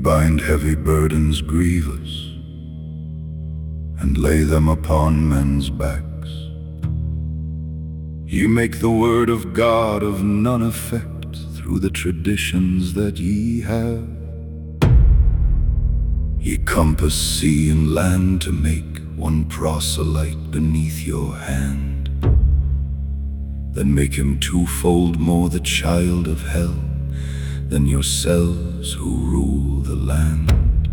bind heavy burdens grievous, and lay them upon men's backs. Ye make the word of God of none effect through the traditions that ye have. Ye compass sea and land to make one proselyte beneath your hand, then make him twofold more the child of hell than yourselves who rule the land.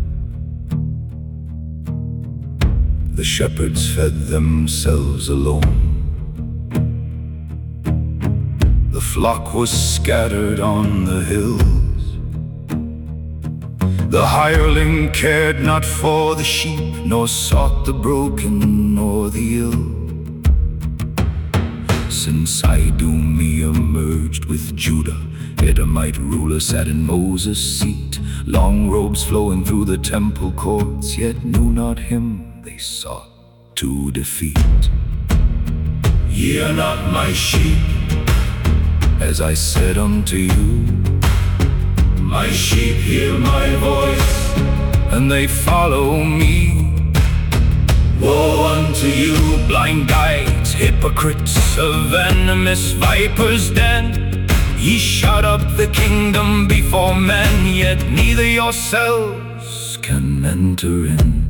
The shepherds fed themselves alone. The flock was scattered on the hills. The hireling cared not for the sheep, nor sought the broken nor the ill. Since Idumea emerged with Judah, Edomite rulers sat in Moses' seat, long robes flowing through the temple courts, yet knew not him they sought to defeat. Ye are not my sheep, as I said unto you. My sheep hear my voice, and they follow me. Woe unto you, blind guides, hypocrites, a venomous viper's den. Ye shut up the kingdom before men, yet neither yourselves can enter in.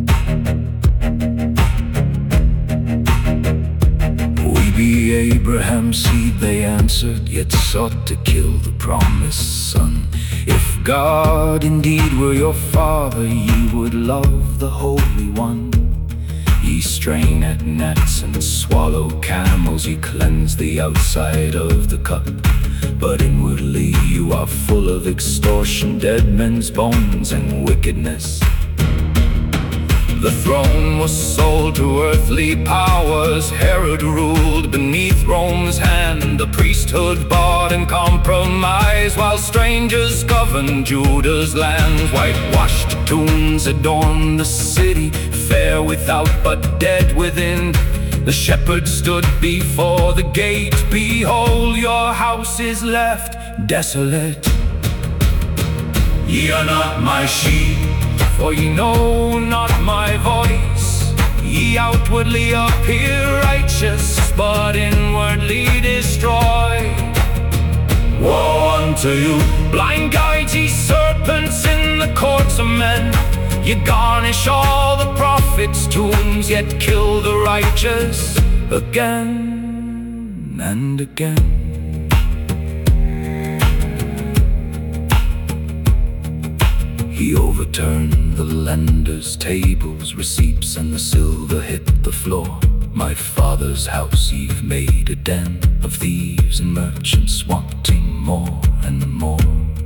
We be Abraham's seed, they answered, yet sought to kill the promised son. If God indeed were your father, ye would love the Holy One. Ye strain at gnats and swallow camels, ye cleanse the outside of the cup, but inwardly you are full of extortion, dead men's bones and wickedness. The throne was sold to earthly powers. Herod ruled beneath Rome's hand. The priesthood bought and compromised, while strangers governed Judah's land. Whitewashed tombs adorned the city, fair without but dead within. The shepherd stood before the gate. Behold, your house is left desolate. Ye are not my sheep, for ye know not my voice. Ye outwardly appear righteous, but inwardly destroy. Woe unto you, blind guides, ye serpents in the courts of men. Ye garnish all the prophets' tombs, yet kill the righteous again and again. He overturned the lenders' tables, receipts, and the silver hit the floor. My father's house you've made a den of thieves and merchants wanting more and more.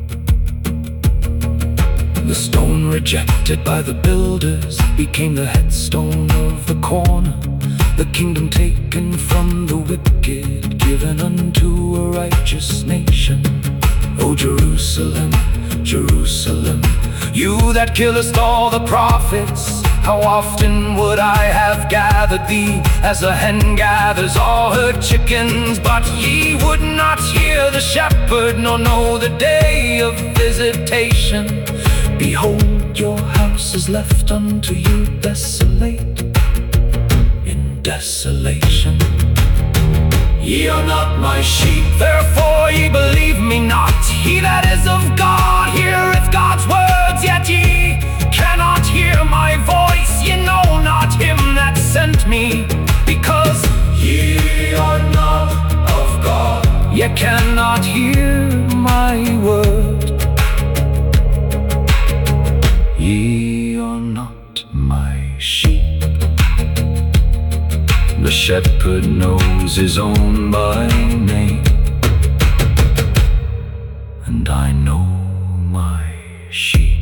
The stone rejected by the builders became the headstone of the corner. The kingdom taken from the wicked, given unto a righteous nation. O Jerusalem, Jerusalem, you that killest all the prophets, how often would I have gathered thee, as a hen gathers all her chickens? But ye would not hear the shepherd, nor know the day of visitation. Behold, your house is left unto you desolate, in desolation. Ye are not my sheep, therefore ye believe me not. He that is of God heareth God's words, yet ye cannot hear my voice. Ye know not him that sent me, because ye are not of God. Ye cannot hear my word. Ye are not my sheep. The shepherd knows his own by name, and I know my sheep.